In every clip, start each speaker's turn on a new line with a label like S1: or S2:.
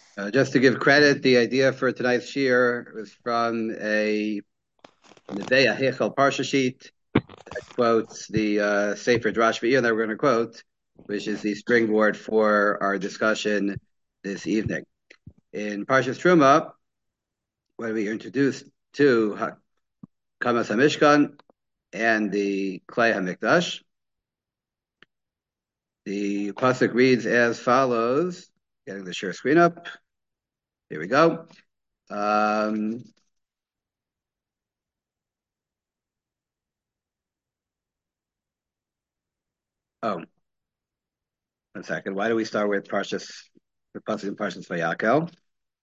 S1: Just to give credit, the idea for tonight's shir was from a Neveah Hechel Parsha sheet that quotes the Sefer Drash V'Iyun that we're going to quote, which is the springboard for our discussion this evening. In Parshas Truma, when we are introduced to Kamas HaMishkan and the Klei HaMikdash, the pasuk reads as follows. Getting the share screen up. Here we go. Oh, 1 second. Why do we start with the pasuk in Parshas Vayakel?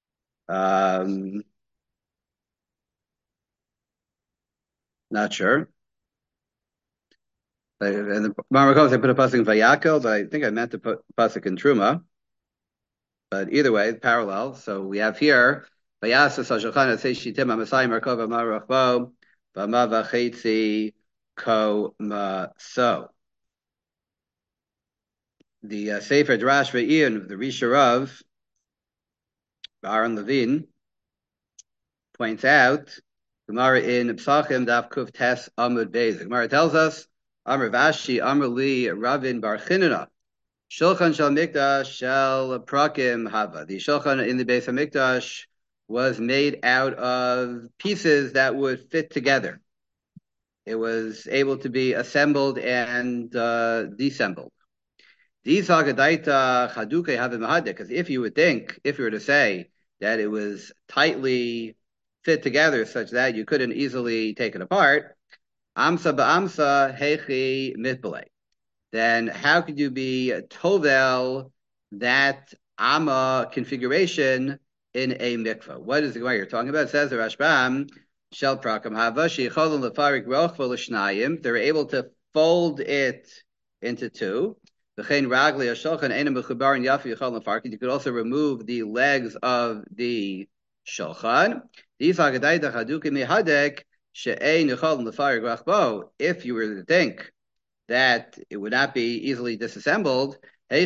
S1: Not sure. And the Marmakos, I put a pasuk in Vayakel, but I think I meant to put pasuk in Truma. But either way, parallel. So we have here Vayasa Sashachan Seshitim Amasai Markova Marachbo Bama Vachetzi Ko So. The Sefer Drash Ve'in, the Risha Rav, Aaron Levine, points out, Gemara in Psachim Daf Kuf Tes Amud Beis. Gemara tells us, Amr Vashi, Amr Li, Ravin Bar Chinana, Shulchan Shal Mikdash Shal Prakim Hava. The Shulchan in the Beis HaMikdash was made out of pieces that would fit together. It was able to be assembled and dissembled. Because if you were to say that it was tightly fit together such that you couldn't easily take it apart, amsa ba'amsa hechi mitbale. Then how could you be tovel that amma configuration in a mikvah? What is the Gemara you're talking about? It says the Rashbam, shel prakam hava sheicholin lefarik rochva l'shnayim. They're able to fold it into two. You could also remove the legs of the shulchan. If you were to think that it would not be easily disassembled,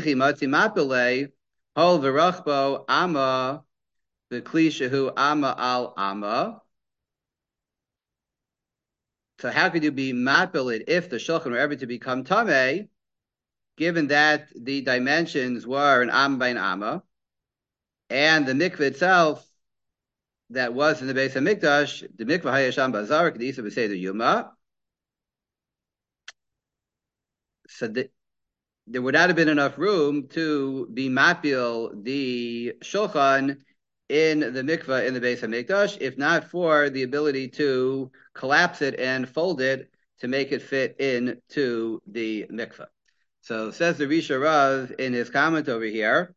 S1: so how could you be mapiled if the shulchan were ever to become tameh? Given that the dimensions were an am by an amma, and the mikveh itself that was in the Beis HaMikdash, the mikveh hayasham bazar, kedisa b'seder yuma, so there would not have been enough room to be mapil the shulchan in the mikveh in the Beis HaMikdash, if not for the ability to collapse it and fold it to make it fit into the mikveh. So says the Risha Rav in his comment over here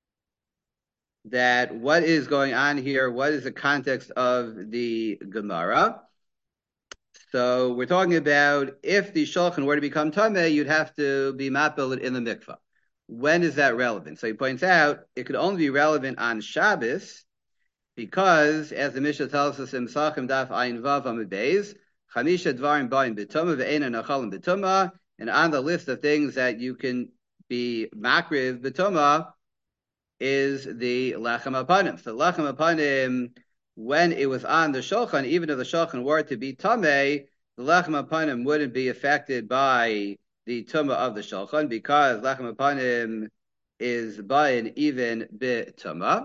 S1: that what is going on here? What is the context of the Gemara? So we're talking about if the shulchan were to become tameh, you'd have to be mapiled in the mikvah. When is that relevant? So he points out it could only be relevant on Shabbos because, as the Mishnah tells us in Psachim Daf Ayin Vav Amud Beis, Chamisha Dvarim Ba'in B'tumah Ve'ena Nachalim B'tumah. And on the list of things that you can be makriv b'tumah is the lechem apanim. So lechem apanim, when it was on the shulchan, even if the shulchan were to be tameh, the lechem apanim wouldn't be affected by the tumah of the shulchan because lechem apanim is bayin even b'tumah.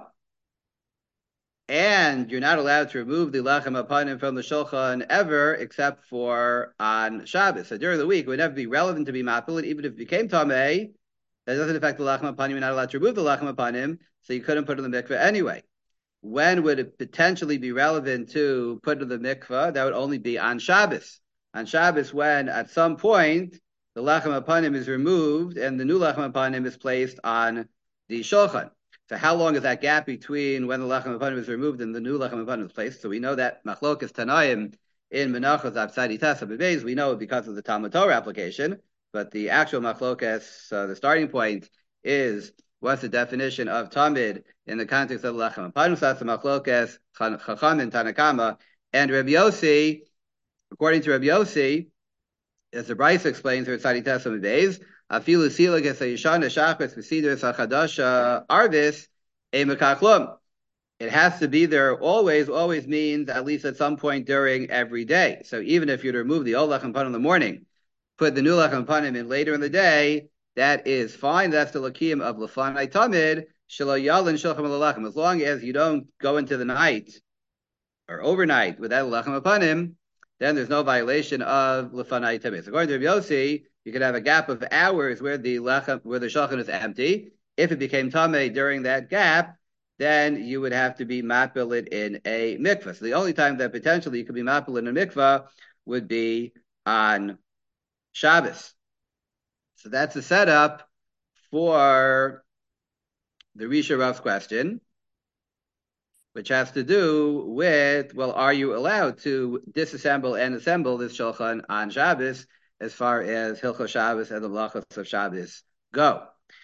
S1: And you're not allowed to remove the lechem apanim from the shulchan ever, except for on Shabbos. So during the week, it would never be relevant to be mapil, even if it became tameh. That doesn't affect the lechem apanim. You're not allowed to remove the lechem apanim, so you couldn't put it in the mikveh anyway. When would it potentially be relevant to put it in the mikveh? That would only be on Shabbos. On Shabbos, when at some point the lechem apanim is removed and the new lechem apanim is placed on the shulchan. So how long is that gap between when the lechem apanim is removed and the new lechem apanim is placed? So we know that machlokas tanaim in menachos apsadi tasa bebeis. We know it because of the Talmud Torah application, but the actual machlokas, the starting point is what's the definition of tamid in the context of the lechem apanim. So that's the machlokas chacham and Tanakama and Rabbi Yossi. According to Rabbi Yossi, as the Bryce explains, here Tzadi Tesam Beis, Afilu Sila Gesa Yishana Shachris V'Sidr Sachadasha Arvis Emakachlum. It has to be there always. Always means at least at some point during every day. So even if you remove the old lechem panim in the morning, put the new lechem panim in later in the day, that is fine. That's the lakim of lefanai tamid shelo yalin shulchan lechem. As long as you don't go into the night or overnight without lechem panim, then there's no violation of lefanai tamid. So according to Rabbi Yossi, you could have a gap of hours where the shulchan is empty. If it became tamid during that gap, then you would have to be mapiled in a mikvah. So the only time that potentially you could be mapiled in a mikvah would be on Shabbos. So that's the setup for the Risha Rav's question, which has to do with, well, are you allowed to disassemble and assemble this shulchan on Shabbos as far as Hilchos Shabbos and the Malachos of Shabbos go?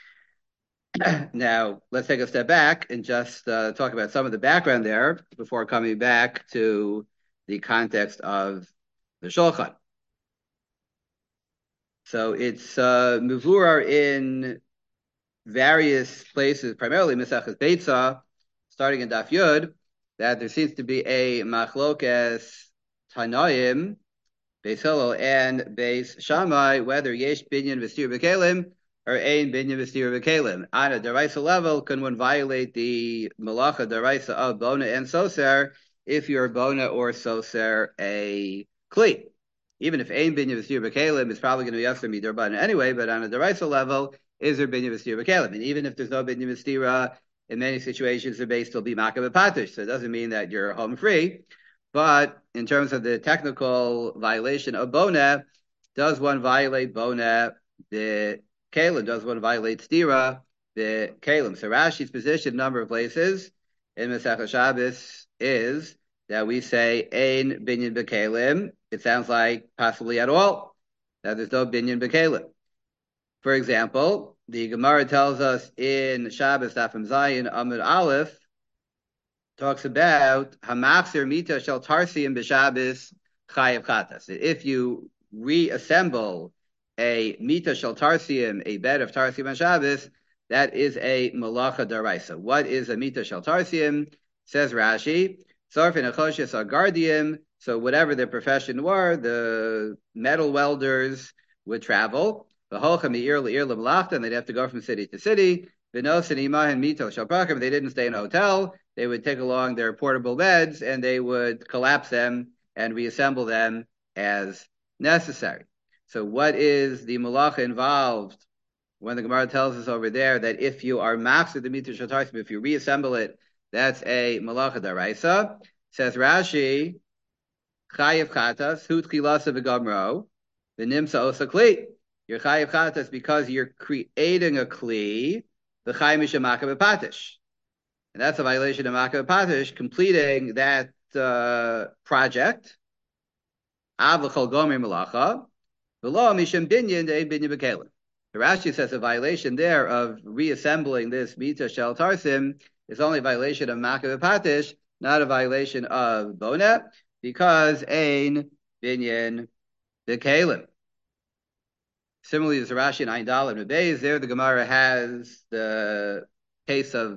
S1: Now, let's take a step back and just talk about some of the background there before coming back to the context of the Shulchan. So it's Mevurar in various places, primarily Mesachas Beitza, starting in Daf Yud, that there seems to be a Machlokes Tanoim, Beis Hillel and Beis Shammai, whether Yesh Binyan V'Stir B'Kelim or Ein Binyan V'Stir B'Kelim. On a Daraisa level, can one violate the Malacha Daraisa of Bona and Soser if you're Bona or Soser a Kli? Even if Ein Binyan V'Stir B'Kelim is probably going to be Yasser Midurban anyway, but on a Daraisa level, is there Binyan V'Stir B'Kelim? And even if there's no Binyan V'Stira, in many situations, there may still be Makah B'Patish. So it doesn't mean that you're home free. But in terms of the technical violation of Bona, does one violate Bona the Kalim? Does one violate Stira the Kalim? So Rashi's position, a number of places in Masechah Shabbos is that we say Ein Binyan B'Kalim. It sounds like possibly at all that there's no Binyan B'Kalim. For example, the Gemara tells us in Shabbos Dafim Zayin Amud Aleph, talks about Hamachzir Mita Shel Tarsiim B'Shabbos Chayav Chatas. If you reassemble a Mita Shel Tarsiim, a bed of Tarsiim on Shabbos, that is a Malacha Daraisa. What is a Mita Shel Tarsiim? Says Rashi, Sarfin Achoshes Agardium. So whatever their profession were, the metal welders would travel. And they'd have to go from city to city. They didn't stay in a hotel. They would take along their portable beds and they would collapse them and reassemble them as necessary. So what is the malacha involved when the Gemara tells us over there that if you are machzir the mita shel tarsim, if you reassemble it, that's a malacha daraisa? Says Rashi, chayiv chatas, hu tchilasa v'gamro, v'nimsa osa kli. You're chayiv chatas because you're creating a kli, the chayim mishamaka b'patish. And that's a violation of Makah Patish, completing that project. Av l'chol gomer malacha, v'lo misham binyan de'ein binyan b'kelim. The Rashi says a violation there of reassembling this Mita Shel Tarsim is only a violation of Makah Patish, not a violation of Bona, because ein binyan b'kelim. Similarly, there's a Rashi in Ayin Daled and Beis. There the Gemara has the case of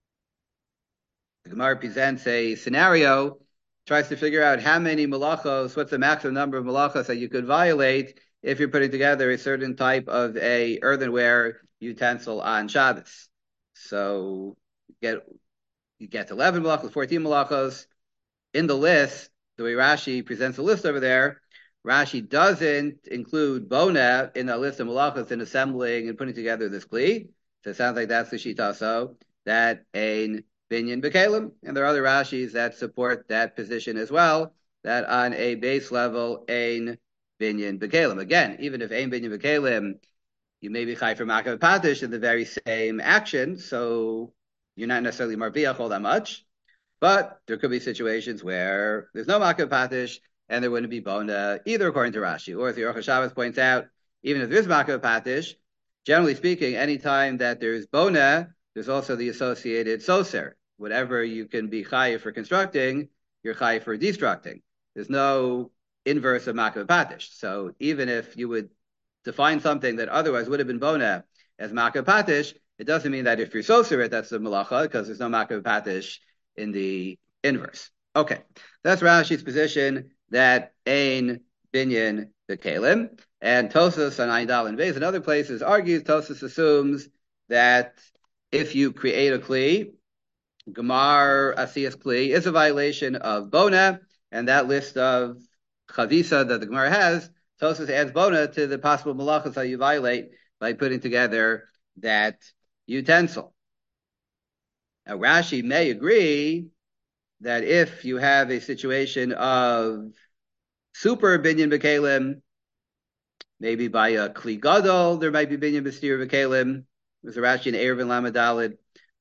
S1: the Gemara presents a scenario, tries to figure out how many malachos, what's the maximum number of malachos that you could violate if you're putting together a certain type of a earthenware utensil on Shabbos. So you get 11 malachos, 14 malachos. In the list, the way Rashi presents the list over there, Rashi doesn't include Bona in the list of malachos in assembling and putting together this kli. So it sounds like that's the shita so that ein binyan b'kelim, and there are other Rashis that support that position as well, that on a base level, ein binyan b'kelim. Again, even if ein binyan b'kelim, you may be chai for Makah Patish in the very same action, so you're not necessarily marviach all that much, but there could be situations where there's no Makah Patish, and there wouldn't be Bona, either according to Rashi, or as the Aruch HaShabbos points out, even if there's Makah Patish, generally speaking, anytime that there's Bona, there's also the associated soser. Whatever you can be chayiv for constructing, you're chayiv for destructing. There's no inverse of Makah Patish. So even if you would define something that otherwise would have been Bona as Makah Patish, It doesn't mean that if you're soser, that's the malacha, because there's no makav patish in the inverse. Okay, that's Rashi's position that ein binyan bekalim, and Tosas on Ayin and Beis and other places argues. Tosas assumes that if you create a kli, Gemar Asiyas Kli is a violation of Bona, and that list of Chavisa that the Gemara has, Tosas adds Bona to the possible malachas that you violate by putting together that utensil. Now, Rashi may agree that if you have a situation of super binyan bekalim, maybe by a Kli Gadol, there might be binyan b'stir bekalim. There's a Rashi in Erevin Lamadalid.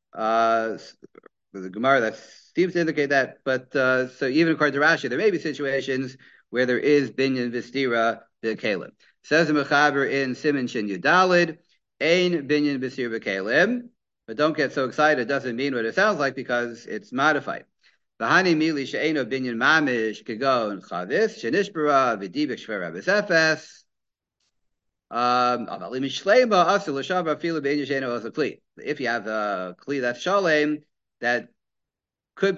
S1: The Gemara that seems to indicate that, but so even according to Rashi, there may be situations where there is binyan v'stira b'kelim. Says the Mechaber in Siman Shin Yudalid, ein binyan v'stira b'kelim, but don't get so excited. It doesn't mean what it sounds like because it's modified. V'hani mili she'eno binyan mamish kegon chavis shenishbara v'dibik shvera b'sefes. If you have a kli that's shalem, that could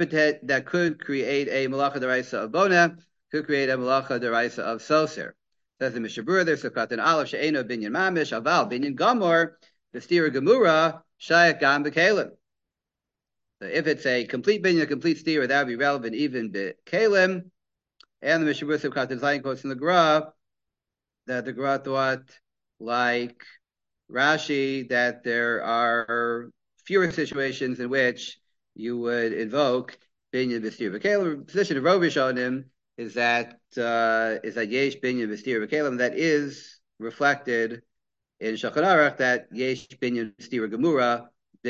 S1: create a malacha deraisa of bona, could create a malacha deraisa of soser. Says the Mishabura, there's a katan aleph she'eno binyan mamish aval binyan gamor v'stira gemura shayak gam b'kelim. So if it's a complete binyan, a complete stira, that would be relevant even b'kelim. And the Mishabura says katan zayin quotes in the Gra that the Gra thought like Rashi that there are fewer situations in which you would invoke binyan v'stir b'kelim. The position of Rav Rishonim is that yesh binyan v'stir b'kelim, that is reflected in Shulchan Aruch that yesh binyan v'stir gemura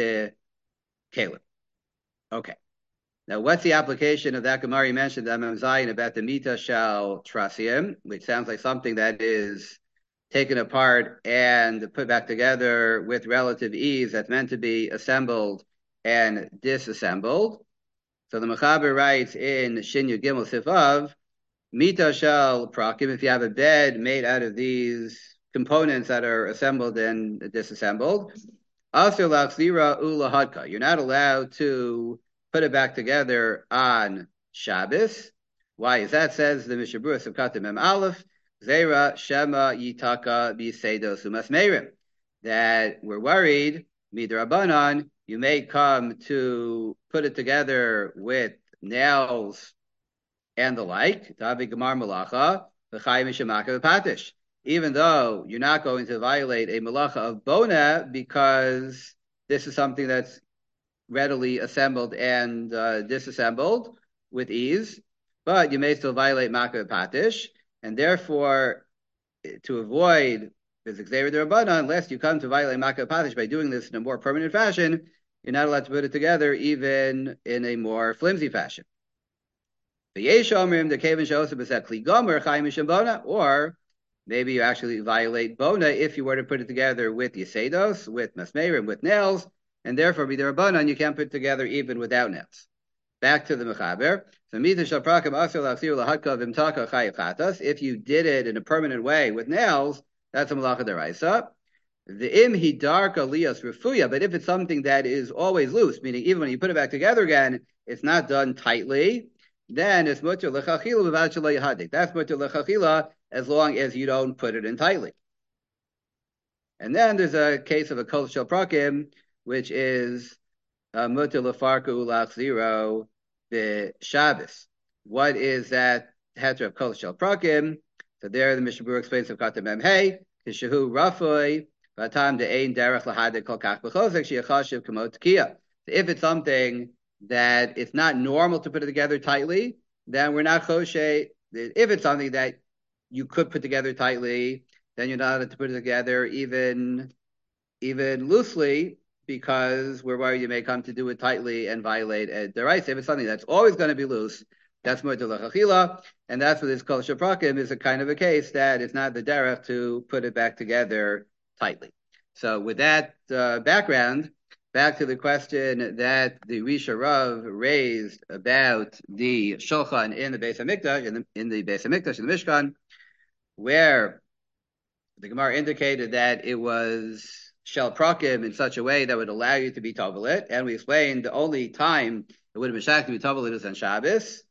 S1: b'kelim. Okay. Now, what's the application of that Gemara you mentioned, Amam Zayin, about the mita shal trasiim, which sounds like something that is taken apart and put back together with relative ease, that's meant to be assembled and disassembled. So the Mechaber writes in Shinya Gimel Sifav, Mita shel prakim, if you have a bed made out of these components that are assembled and disassembled, Asur lachzira ulahadka, you're not allowed to put it back together on Shabbos. Why is that? Says the Mishabura Sivkata Mem Aleph, Zera Shema Yitaka Biseidos Umasmerim, that we're worried, Midrabanan, you may come to put it together with nails and the like, Tavi Gemar Malacha, V'chayim Shamaka V'patish, even though you're not going to violate a Malacha of Bona because this is something that's readily assembled and disassembled with ease, but you may still violate Maka V'patish, and therefore, to avoid unless you come to violate Maka V'patish by doing this in a more permanent fashion, you're not allowed to put it together even in a more flimsy fashion. Or maybe you actually violate Bona if you were to put it together with Yesedos, with Masmerim, with nails, and therefore be there Bona, you can't put it together even without nails. Back to the Mechaber. If you did it in a permanent way with nails, that's a malacha deraisa. The im hidarka lias refuya, but if it's something that is always loose, meaning even when you put it back together again, it's not done tightly, then it's mutter lechachila without shalay hadik. That's mutter lechachila as long as you don't put it in tightly. And then there's a case of a kol shel prakim, which is mutter lefarku lachziro the Shabbos. What is that heter of kol shel prakim? So there the Mishnah Berurah explains of kata mem hey kishahu rafoi v'atam de'ein derech lahadik kol kach b'chozek she'achashiv kamot tekiah. If it's something that it's not normal to put it together tightly, then we're not choshe. If it's something that you could put together tightly, then you're not allowed to put it together even loosely, because we're worried you may come to do it tightly and violate a deraisa. If it's something that's always going to be loose, that's more lechachila, and that's what this kol shel prakim is, a kind of a case that it's not the derech to put it back together tightly. So with that background, back to the question that the Risha Rav raised about the shulchan in the Beis Hamikdash, in the Beis Hamikdash, in the Mishkan, where the Gemara indicated that it was shel prakim in such a way that would allow you to be tovelit. And we explained the only time it would have been shak to be tovelit is on Shabbos.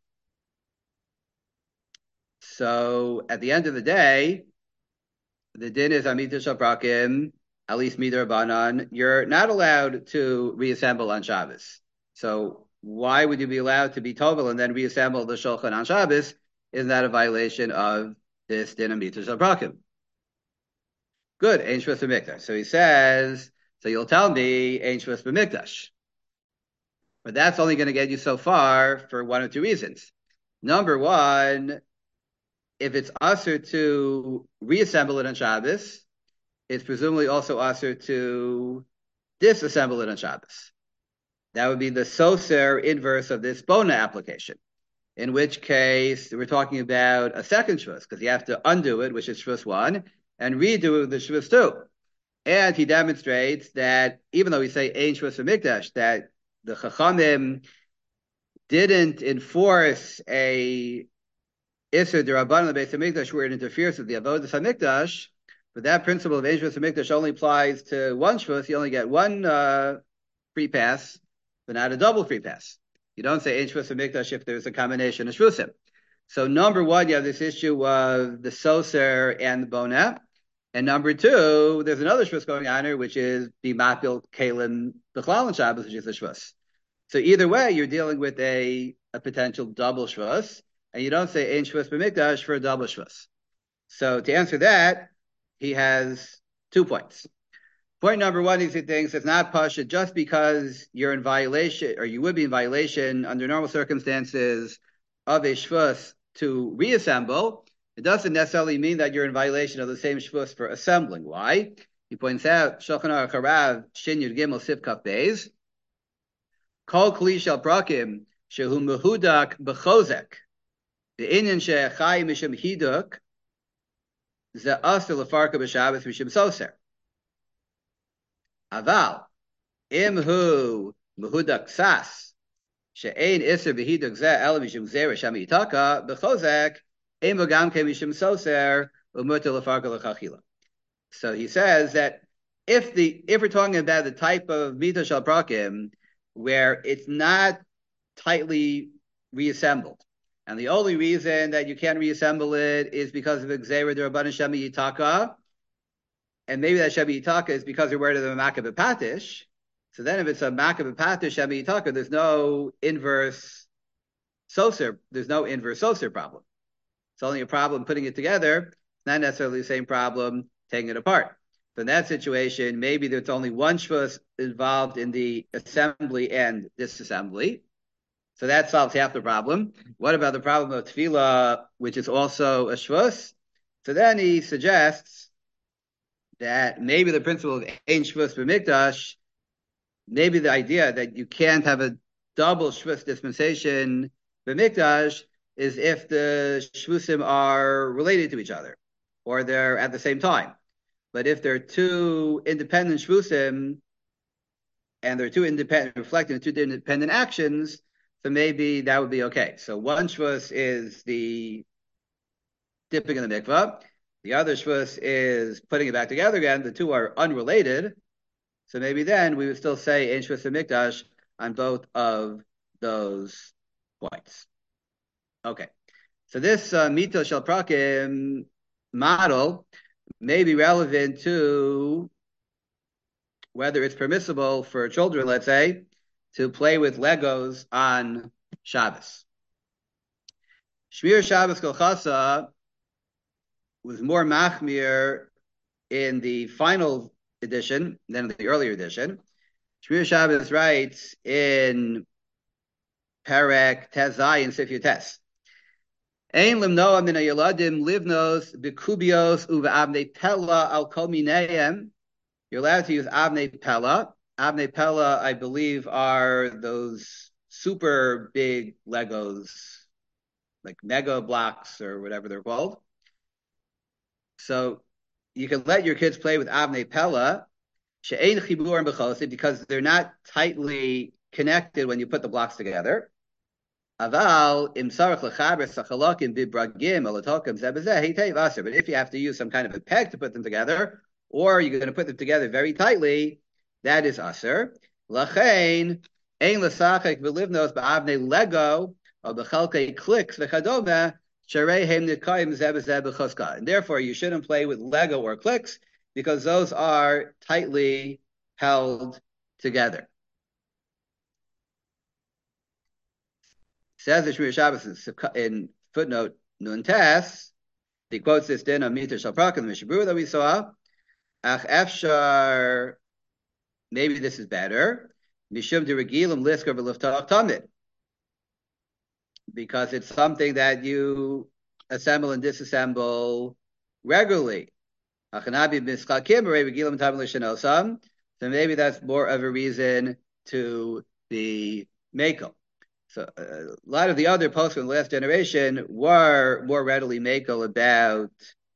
S1: So at the end of the day, the din is amita shel prakim, at least midar banan. You're not allowed to reassemble on Shabbos. So why would you be allowed to be tovel and then reassemble the shulchan on Shabbos? Isn't that a violation of this din amita shel prakim? Good, Ein Shvus B'Mikdash. So he says, so you'll tell me Ein Shvus B'Mikdash. But that's only going to get you so far for one of two reasons. Number one, if it's usher to reassemble it on Shabbos, it's presumably also usher to disassemble it on Shabbos. That would be the soser inverse of this bona application, in which case we're talking about a second Shvus, because you have to undo it, which is Shvus 1, and redo the Shvus 2. And he demonstrates that even though we say Ein Shvus B'Mikdash, that the Chachamim didn't enforce a Isser D'Rabbanan Beis Hamikdash where it interferes with the Avodas Hamikdash, but that principle of Ein Shvus B'Mikdash only applies to one Shvus. You only get one free pass, but not a double free pass. You don't say Ein Shvus B'Mikdash if there's a combination of Shvusim. So number one, you have this issue of the Soser and the Bona. And number two, there's another shvus going on here, which is b'mapil kalim b'chlal and Shabbos, which is a shvus. So either way, you're dealing with a potential double shvus, and you don't say ein shvus b'mikdash for a double shvus. So to answer that, he has 2 points. Point number one is he thinks it's not pasha just because you're in violation, or you would be in violation under normal circumstances of a shvus to reassemble. It doesn't necessarily mean that you're in violation of the same shvus for assembling. Why? He points out, Shulchan Aruch Harav, Shin Yud Gimel Sif Kaf Beis, Kol Kli Shel Prakim, Shehu Mehudak B'chozek, the Inyan She'echai Mishim Hiduk, Ze Asr Lefarka B'Shabbos Mishim Soser. Aval, Imhu Mehudak Sas, She'ein Isser B'Hiduk Ze El Mishim Zera Sham Yitaka, B'chozek, So he says that if we're talking about the type of mita shel prakim where it's not tightly reassembled, and the only reason that you can't reassemble it is because of Gzeira D'Rabbanan Shemi Yitaka, and maybe that Shemi Yitaka is because we're worried of a Makah B'Patish. So then if it's a Makah B'Patish Shemi Yitaka, there's no inverse soser problem. It's only a problem putting it together. It's not necessarily the same problem taking it apart. So in that situation, maybe there's only one shvus involved in the assembly and disassembly. So that solves half the problem. What about the problem of tefillah, which is also a shvus? So then he suggests that maybe the principle of ein shvus b'mikdash, maybe the idea that you can't have a double shvus dispensation b'mikdash is if the shvusim are related to each other, or they're at the same time. But if they're two independent shvusim, and they're two independent, reflecting two independent actions, so maybe that would be okay. So one shvus is the dipping in the mikvah, the other shvus is putting it back together again. The two are unrelated, so maybe then we would still say ein shvus mikdash on both of those points. Okay, so this mito shel prakim model may be relevant to whether it's permissible for children, let's say, to play with Legos on Shabbos. Shmir Shabbos Kol Chasa was more machmir in the final edition than in the earlier edition. Shmir Shabbos writes in Perek Tezai in Sif Yutes. Ein limnoa min hayaladim livnos bikubios uve'avnei pella al kol mineihem. You're allowed to use avnei pella. Avnei pella, I believe, are those super big Legos, like Mega Blocks or whatever they're called. So you can let your kids play with avnei pella, she'ein chibur b'chosi, because they're not tightly connected when you put the blocks together. Aval im sarach lechaber sachalokim bibragim alatokim zebezeh hitei vaser. But if you have to use some kind of a peg to put them together, or you're going to put them together very tightly, that is aser. Lachain, ein l'sachek v'livnos ba'avnei Lego of the chalkei clicks v'chadome sharei hem nitkaim zeh b'zeh b'choska. And therefore, you shouldn't play with Lego or clicks because those are tightly held together. Says the Shmir Shabbos in footnote Nun Tes, he quotes this din of Mita Shalprak in the Mishabur that we saw. Ach efshar, maybe this is better. Mishum de regilim lisker v'liftach tamid, because it's something that you assemble and disassemble regularly. Achanabi mischakim regilim tamid l'shenosam. So maybe that's more of a reason to be makel. So a lot of the other posts from the last generation were more readily makel about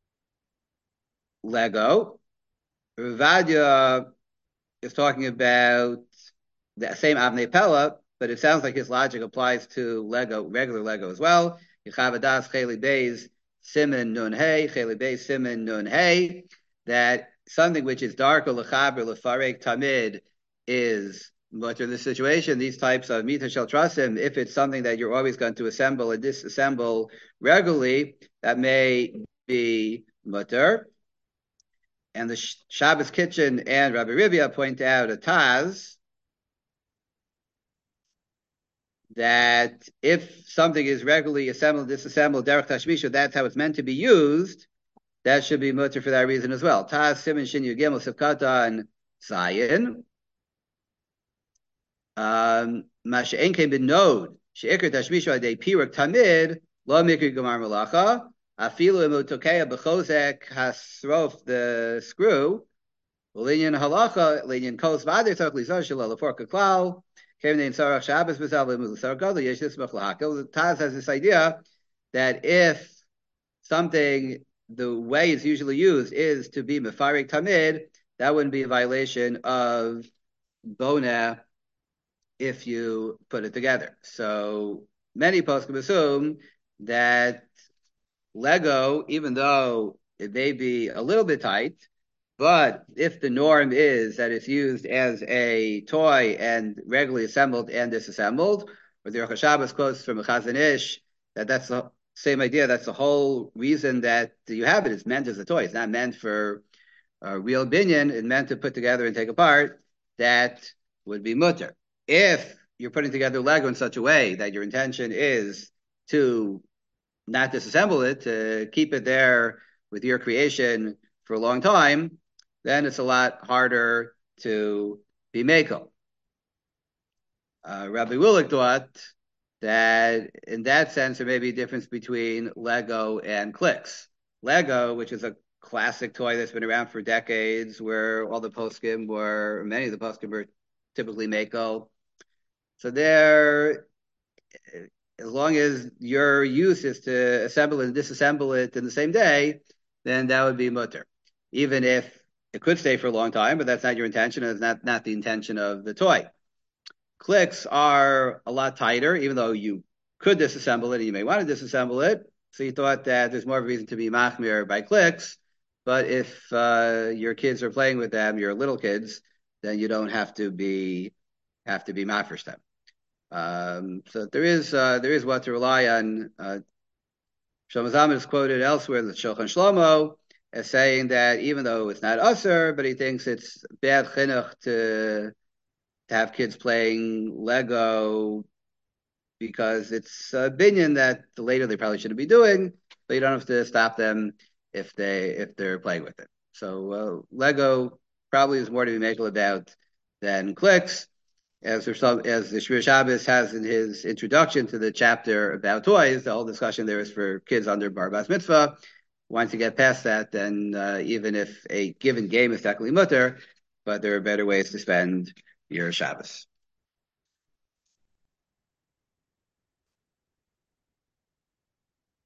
S1: Lego. Ravadia is talking about the same Avnei Pella, but it sounds like his logic applies to Lego, regular Lego as well. Yechavadas Cheli Beis Simen Nun Hey, Cheli Beis Simen Nun Hey, that something which is dark or lechaber lefarek tamid is. But in this situation, these types of mita shel trasim, if it's something that you're always going to assemble and disassemble regularly, that may be mutter. And the Shabbos Kitchen and Rabbi Rivia point out a Taz that if something is regularly assembled, disassembled, derech tashmisha, that's how it's meant to be used, that should be mutter for that reason as well. Taz Siman Shin Yud Gimel Sivkata and Zion. Masha Enke bin Nod, Sheikr Tashmisha Adei Pirak Tamid, Lo Mikri Gemar Malacha, Afilu Imutokea Bechozek Hasrof the screw, Linyan Halacha, Linyan Kos Vader Tok Lizar Shalala Forka Klau, Kevin Sarach Shabbos Bezal Musar Gadol Yeshis Machlahaka. Taz has this idea that if something, the way it's usually used is to be Mefarik Tamid, that wouldn't be a violation of Bona if you put it together. So many poskim assume that Lego, even though it may be a little bit tight, but if the norm is that it's used as a toy and regularly assembled and disassembled, or the Rosh Hashanah quotes from a Chazon Ish, that's the same idea. That's the whole reason that you have it. It's meant as a toy. It's not meant for a real binyan. It's meant to put together and take apart. That would be mutter. If you're putting together Lego in such a way that your intention is to not disassemble it, to keep it there with your creation for a long time, then it's a lot harder to be makel. Rabbi Willick thought that in that sense there may be a difference between Lego and clicks. Lego, which is a classic toy that's been around for decades, where all the poskim were, many of the poskim were typically makel. So there, as long as your use is to assemble and disassemble it in the same day, then that would be mutter. Even if it could stay for a long time, but that's not your intention, and it's not the intention of the toy. Clicks are a lot tighter, even though you could disassemble it and you may want to disassemble it. So you thought that there's more of a reason to be machmir by clicks. But if your kids are playing with them, your little kids, then you don't have to be mafresh them. So there is what to rely on. Shlomo Zalman is quoted elsewhere in the Shulchan Shlomo as saying that even though it's not usher, but he thinks it's bad chinuch to have kids playing Lego because it's a binyan that later they probably shouldn't be doing, but you don't have to stop them if they're playing with it. So Lego probably is more to be makel about than clicks, as the Shmir Shabbos has in his introduction to the chapter about toys. The whole discussion there is for kids under bar bas mitzvah. Once you get past that, then even if a given game is technically mutter, but there are better ways to spend your Shabbos.